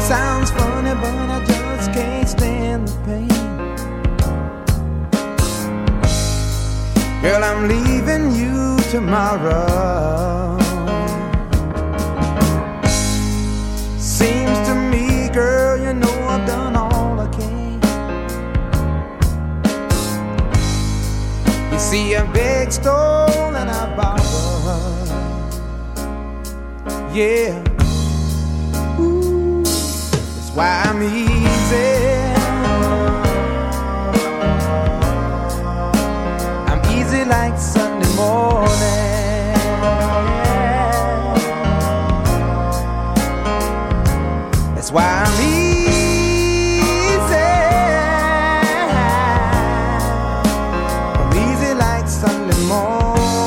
Sounds funny, but I just can't stand the pain. Girl, I'm leaving you tomorrow. Seems to me, girl, you know I've done all I can. You see, I beg, stole, and I borrowed. Yeah. Ooh, that's why I'm easy. I'm easy like Sunday morning. That's why I'm easy. I'm easy like Sunday morning.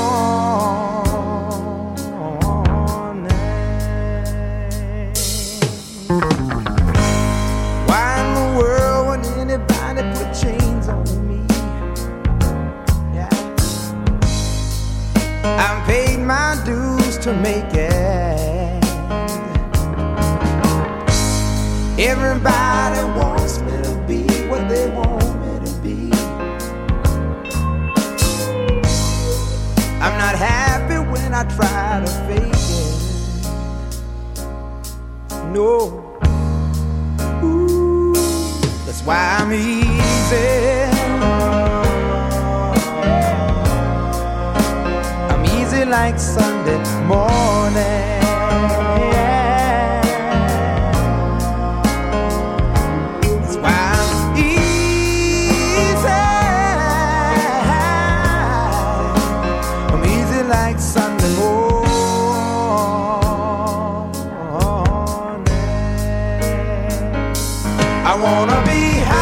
Why in the world would anybody put chains on me? Yeah. I've paid my dues to make it. Everybody wants me to be what they want me to be. I'm not happy when I try to fake it. No. Ooh, that's why I'm easy. I'm easy like Sunday morning. That's why I'm easy. I'm easy like Sunday morning. I wanna be high.